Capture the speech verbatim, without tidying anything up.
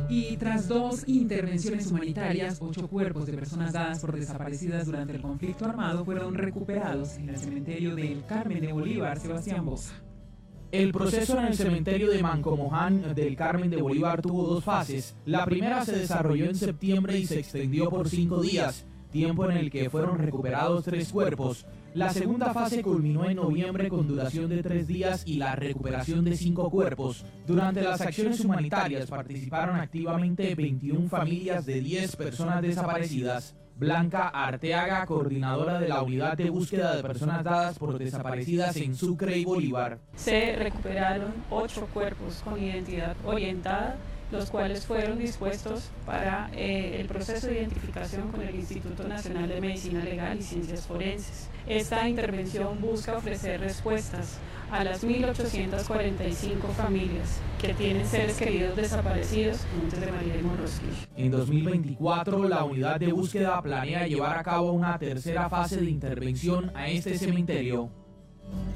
Y tras dos intervenciones humanitarias, ocho cuerpos de personas dadas por desaparecidas durante el conflicto armado fueron recuperados en el cementerio del Carmen de Bolívar. Sebastián Boza. El proceso en el cementerio de Mancomoján del Carmen de Bolívar tuvo dos fases. La primera se desarrolló en septiembre y se extendió por cinco días, tiempo en el que fueron recuperados tres cuerpos. La segunda fase culminó en noviembre con duración de tres días y la recuperación de cinco cuerpos. Durante las acciones humanitarias participaron activamente veintiuna familias de diez personas desaparecidas. Blanca Arteaga, coordinadora de la Unidad de Búsqueda de Personas Dadas por Desaparecidas en Sucre y Bolívar. Se recuperaron ocho cuerpos con identidad orientada, los cuales fueron dispuestos para eh, el proceso de identificación con el Instituto Nacional de Medicina Legal y Ciencias Forenses. Esta intervención busca ofrecer respuestas a las mil ochocientas cuarenta y cinco familias que tienen seres queridos desaparecidos en Montes de María y Morrosquillo. En dos mil veinticuatro, la unidad de búsqueda planea llevar a cabo una tercera fase de intervención a este cementerio.